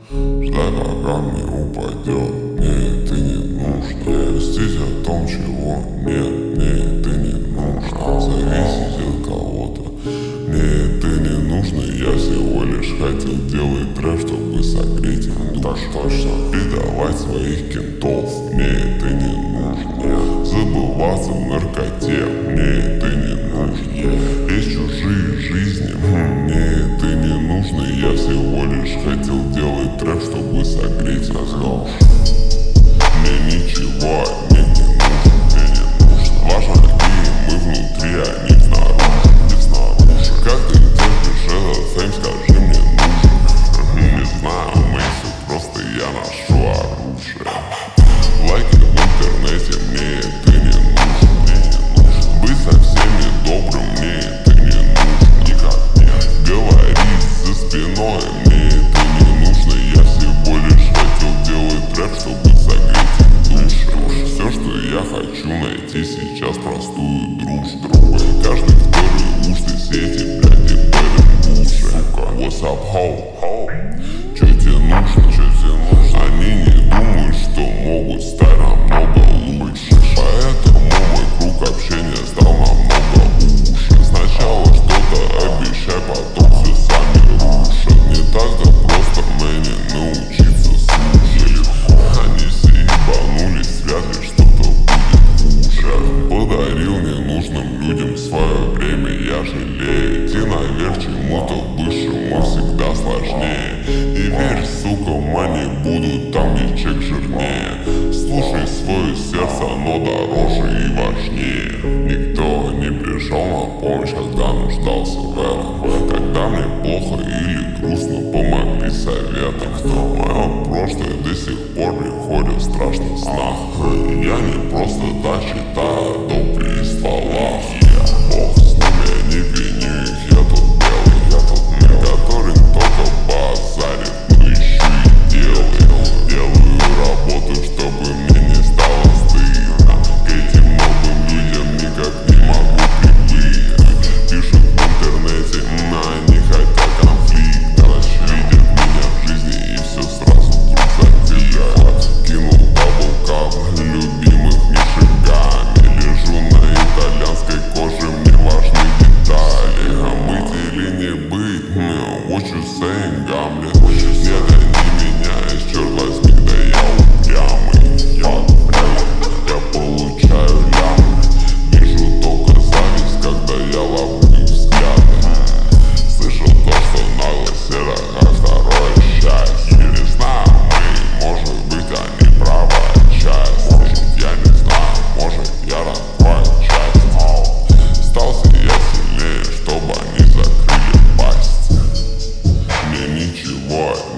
Ждай, пока мне упадет. Мне ты не нужна. Простить о том, чего нет. Мне ты не нужна. Зависеть от кого-то. Мне ты не нужна. Я всего лишь хотел делать трэп, чтобы согреть им душу. Так точно. Предавать своих кентов. Мне ты не нужна. Забываться в наркоте. Мне ты не нужна. Есть чужие жизни. Мне ты не нужна. Я всего лишь хотел делать трэп, чтобы согреть их душу. Мне ничего от них не нужно. Мне не нужно. Важно, какие мы внутри, а не снаружи. Как ты терпишь этот фейм, скажи, мне нужен. Не знаю, Мэйси, просто я ношу оружие. Лайки в интернете, мне ты не нужен. Быть со всеми добрым, мне ты не нужен. Никак нет. Говорить за спиной, мне ты не нужно. Я всего лишь хотел делать трэп, чтобы согреть их души. Все, что я хочу найти сейчас, простую дружбу. Каждый второй уж ты сети, блядь, и бэдом уши. What's up, ho? Чё тебе нужно? Они не думают, что могут стать намного лучше. Поэтому мой круг общения стал намного уже. Сначала что-то обещай, потом все сами рушат. Не так-то просто мне научиться слушать. Они все ебанулись, вряд ли что-то будет хуже. Подарил ненужным людям свое время, я жалею. Идти наверх чему-то высшему всегда сложнее. И верь, сука, они будут там, где чек жирнее. Слушай свое сердце, оно дороже и важнее. Никто не пришел на помощь, когда нуждался в этом. Когда мне плохо или грустно, помогли советом. Мое прошлое до сих пор приходит в страшных снах. Я не просто так читаю добрые слова. Бог с ними, я не виню их, я тут белый, который только базарит, но еще и делаю работу, чтобы мне не стало стыдно. К этим новым людям никак не могу привыкнуть. Пишут в интернете, они хотят конфликта. Видят меня в жизни и все сразу вдруг затихает. Кинул баблкап любимых мишигами. Лежу на итальянской коже, мне важны детали. А быть или не быть, what you saying, Гамлет? Не гони меня, черт возьми, да я упрямый. Я получаю лямы. Вижу только зависть, когда я ловлю взгляды. Слышал то, что наглость это как второе счастье. Не знаю, может быть, они правы отчасти. Я не знаю, может, я такой отчасти. Стался я сильнее, чтобы они закрыли пасть. Мне ничего